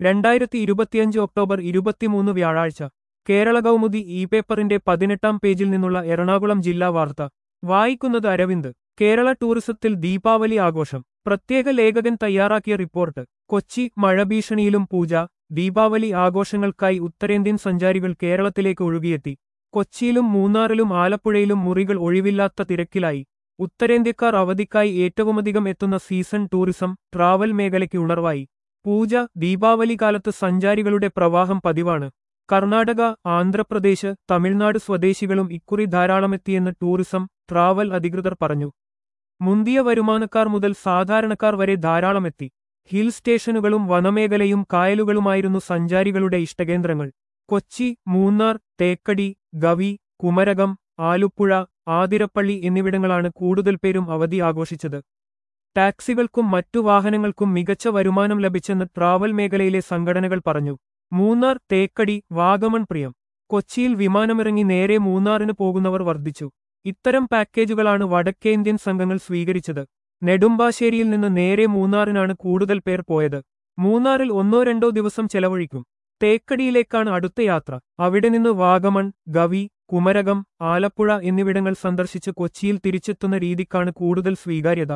2025 October 23 വ്യാഴാഴ്ച കേരള കൗമുദി പേപ്പറിന്റെ 18-ാം പേജിൽ നിന്നുള്ള എറണാകുളം ജില്ലാ വാർത്ത വായിക്കുന്നത് അരവിന്ദ്. കേരള ടൂറിസത്തിൽ ദീപാവലി ആഘോഷം. പ്രത്യേക ലേഖകൻ തയ്യാറാക്കിയ റിപ്പോർട്ട്. കൊച്ചി. മഴഭീഷണിയിലും പൂജ ദീപാവലി ആഘോഷങ്ങൾക്കായി ഉത്തരേന്ത്യൻ സഞ്ചാരികൾ കേരളത്തിലേക്ക് ഒഴുകിയെത്തി. കൊച്ചിയിലും മൂന്നാറിലും ആലപ്പുഴയിലും മുറികൾ ഒഴിവില്ലാത്ത തിരക്കിലായി. ഉത്തരേന്ത്യക്കാർ അവധിക്കായി ഏറ്റവുമധികം എത്തുന്ന സീസൺ ടൂറിസം ട്രാവൽ മേഖലയ്ക്ക് ഉണർവായി. പൂജ ദീപാവലി കാലത്ത് സഞ്ചാരികളുടെ പ്രവാഹം പതിവാണ്. കർണാടക, ആന്ധ്രാപ്രദേശ്, തമിഴ്നാട് സ്വദേശികളും ഇക്കുറി ധാരാളമെത്തിയെന്ന് ടൂറിസം ട്രാവൽ അധികൃതർ പറഞ്ഞു. മുന്തിയ വരുമാനക്കാർ മുതൽ സാധാരണക്കാർ വരെ ധാരാളമെത്തി. ഹിൽ സ്റ്റേഷനുകളും വനമേഖലയും കായലുകളുമായിരുന്നു സഞ്ചാരികളുടെ ഇഷ്ടകേന്ദ്രങ്ങൾ. കൊച്ചി, മൂന്നാർ, തേക്കടി, ഗവി, കുമരകം, ആലുപ്പുഴ, ആതിരപ്പള്ളി എന്നിവിടങ്ങളാണ് കൂടുതൽ പേരും അവധി ആഘോഷിച്ചത്. ടാക്സികൾക്കും മറ്റു വാഹനങ്ങൾക്കും മികച്ച വരുമാനം ലഭിച്ചെന്ന് ട്രാവൽ മേഖലയിലെ സംഘടനകൾ പറഞ്ഞു. മൂന്നാർ, തേക്കടി, വാഗമൺ പ്രിയം. കൊച്ചിയിൽ വിമാനമിറങ്ങി നേരെ മൂന്നാറിന് പോകുന്നവർ വർദ്ധിച്ചു. ഇത്തരം പാക്കേജുകളാണ് വടക്കേന്ത്യൻ സംഘങ്ങൾ സ്വീകരിച്ചത്. നെടുമ്പാശ്ശേരിയിൽ നിന്ന് നേരെ മൂന്നാറിനാണ് കൂടുതൽ പേർ പോയത്. മൂന്നാറിൽ 1-2 ദിവസം ചെലവഴിക്കും. തേക്കടിയിലേക്കാണ് അടുത്ത യാത്ര. അവിടെ നിന്ന് വാഗമൺ, ഗവി, കുമരകം, ആലപ്പുഴ എന്നിവിടങ്ങൾ സന്ദർശിച്ച് കൊച്ചിയിൽ തിരിച്ചെത്തുന്ന രീതിക്കാണ് കൂടുതൽ സ്വീകാര്യത.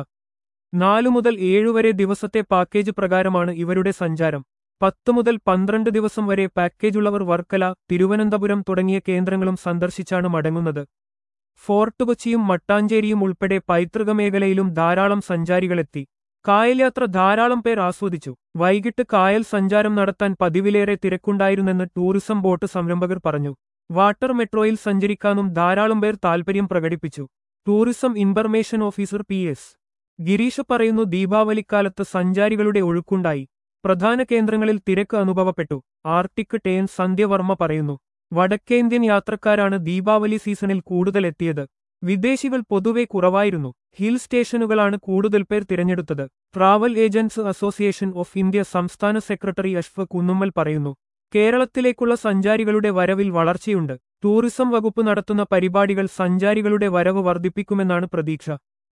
4 മുതൽ 7 വരെ ദിവസത്തെ പാക്കേജ് പ്രകാരമാണ് ഇവരുടെ സഞ്ചാരം. 10 മുതൽ 12 ദിവസം വരെ പാക്കേജുള്ളവർ വർക്കല, തിരുവനന്തപുരം തുടങ്ങിയ കേന്ദ്രങ്ങളും സന്ദർശിച്ചാണ് മടങ്ങുന്നത്. ഫോർട്ട് കൊച്ചിയും മട്ടാഞ്ചേരിയും ഉൾപ്പെടെ പൈതൃക മേഖലയിലും ധാരാളം സഞ്ചാരികളെത്തി. കായൽ യാത്ര ധാരാളം പേർ ആസ്വദിച്ചു. വൈകിട്ട് കായൽ സഞ്ചാരം നടത്താൻ പതിവിലേറെ തിരക്കുണ്ടായിരുന്നെന്ന് ടൂറിസം ബോട്ട് സംരംഭകർ പറഞ്ഞു. വാട്ടർ മെട്രോയിൽ സഞ്ചരിക്കാനും ധാരാളം പേർ താൽപര്യം പ്രകടിപ്പിച്ചു. Tourism information officer PS Girish പറയുന്നു. ദീപാവലിക്കാലത്ത് സഞ്ചാരികളുടെ ഒഴുക്കുണ്ടായി. പ്രധാന കേന്ദ്രങ്ങളിൽ തിരക്ക് അനുഭവപ്പെട്ടു. ആർട്ടിക് ടേൺ സന്ധ്യവർമ്മ പറയുന്നു. വടക്കേന്ത്യൻ യാത്രക്കാരാണ് ദീപാവലി സീസണിൽ കൂടുതൽ എത്തിയത്. വിദേശികൾ പൊതുവെ കുറവായിരുന്നു. ഹിൽ സ്റ്റേഷനുകളാണ് കൂടുതൽ പേർ തിരഞ്ഞെടുത്തത്. Travel agents association of India സംസ്ഥാന സെക്രട്ടറി അഷ്ഫ് കുന്നുമ്മൽ പറയുന്നു. കേരളത്തിലേക്കുള്ള സഞ്ചാരികളുടെ വരവിൽ വളർച്ചയുണ്ട്. ടൂറിസം വകുപ്പ് നടത്തുന്ന പരിപാടികൾ സഞ്ചാരികളുടെ വരവ് വർദ്ധിപ്പിക്കുമെന്നാണ് പ്രതീക്ഷ.